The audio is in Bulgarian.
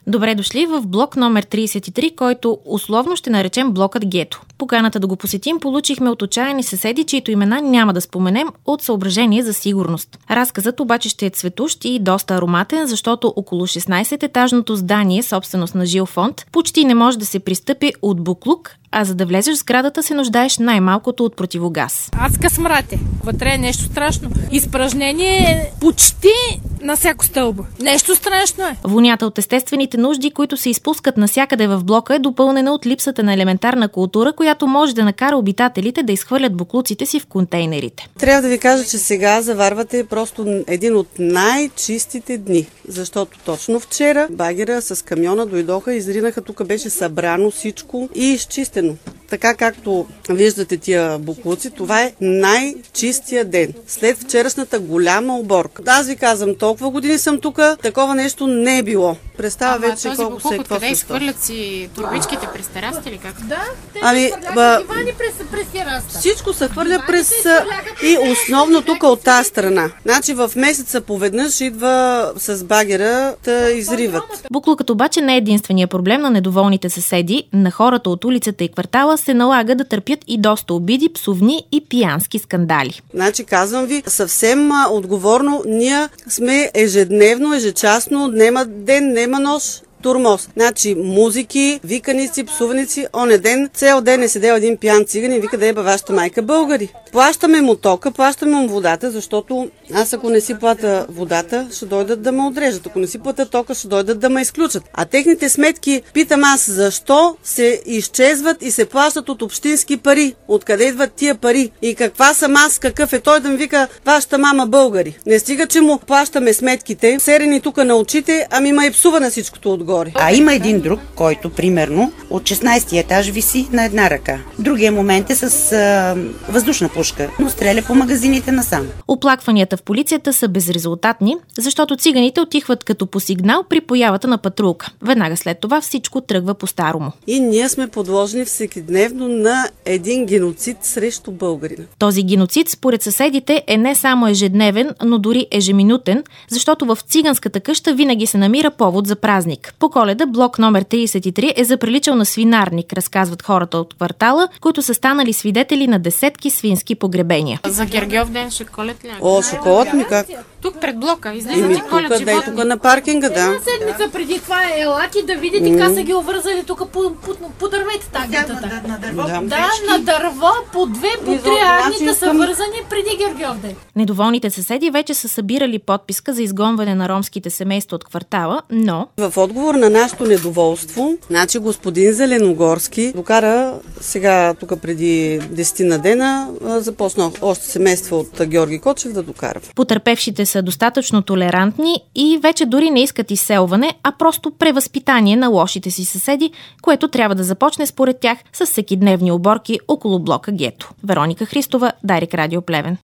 Добре дошли в блок номер 33, който условно ще наречем блокът Гето. Поканата да го посетим получихме от отчаяни съседи, чието имена няма да споменем от съображение за сигурност. Разказът обаче ще е цветущ и доста ароматен, защото около 16-етажното здание, собственост на жилфонд, почти не може да се пристъпи от буклук, а за да влезеш в сградата се нуждаеш най-малкото от противогаз. Адска смрате. Вътре е нещо страшно. Изпражнение почти на всяко стълбо. Нещо страшно е. Вонята от естествените нужди, които се изпускат навсякъде в блока, е допълнена от липсата на елементарна култура, която може да накара обитателите да изхвърлят буклуците си в контейнерите. Трябва да ви кажа, че сега заварвате просто един от най-чистите дни, защото точно вчера багера с камиона дойдоха, изринаха, тук беше събрано всичко и изчистено. Така както виждате тия буклуци, това е най-чистия ден. След вчерашната голяма уборка. Аз ви казвам, толкова години съм тук, такова нещо не е било. Представя вече колко се е това. Къде изхвърлят си турбичките през терасата или как? Да, те дивани през терасата. Всичко се хвърля през и основно тук от тази страна. Значи в месеца поведнъж идва с багера да изриват. Буклукът обаче не е единствения проблем на недоволните съседи. На хората от улицата и квартала се налага да търпят и доста обиди, псувни и пиянски скандали. Значи казвам ви, съвсем отговорно, ние сме ежедневно, ежечасно, нема ден, нема нощ, турмоз. Значи музики, виканици, псуваници, оне ден, цял ден е седел един пиян циган и вика да еба вашата майка българи. Плащаме му тока, плащаме му водата, защото аз ако не си плата водата, ще дойдат да ме отрежат. Ако не си плата тока, ще дойдат да ме изключат. А техните сметки, питам аз, защо се изчезват и се плащат от общински пари? Откъде идват тия пари? И каква съм аз, какъв е той да ми вика вашата мама българи? Не стига, че му плащаме сметките, серени тук на очите, ами ма и псува на всичкото отгоре. А има един друг, който примерно от 16-ти етаж виси на една ръка. Другия момент е с въздушна пушка, но стреля по магазините насам. Оплакванията в полицията са безрезултатни, защото циганите отихват като по сигнал при появата на патрулка. Веднага след това всичко тръгва по-старому. И ние сме подложени всекидневно на един геноцид срещу българина. Този геноцид според съседите е не само ежедневен, но дори ежеминутен, защото в циганската къща винаги се намира повод за празник. По Коледа блок номер 33 е заприличал на свинарник, разказват хората от квартала, които са станали свидетели на десетки свински погребения. За Гергьов ден ще колят ли? О, ще колят ми как? Тук пред блока излизат и колят животни. Тук на паркинга, да. Една седмица преди това е елати да видите как са ги обвързали тук по дървете тагетата. На дърво. Да, на дърво по 2, по 3 агнета са вързани преди Гергьов ден. Недоволните съседи вече са събирали подписка за изгонване на ромските семейства от квартала, но в отговор на нашето недоволство, значи господин Зеленогорски докара сега тук преди 10 на дена, започна още семейства от Георги Кочев да докарва. Потърпевшите са достатъчно толерантни и вече дори не искат изселване, а просто превъзпитание на лошите си съседи, което трябва да започне според тях с всекидневни уборки около блока Гето. Вероника Христова, Дарик Радио Плевен.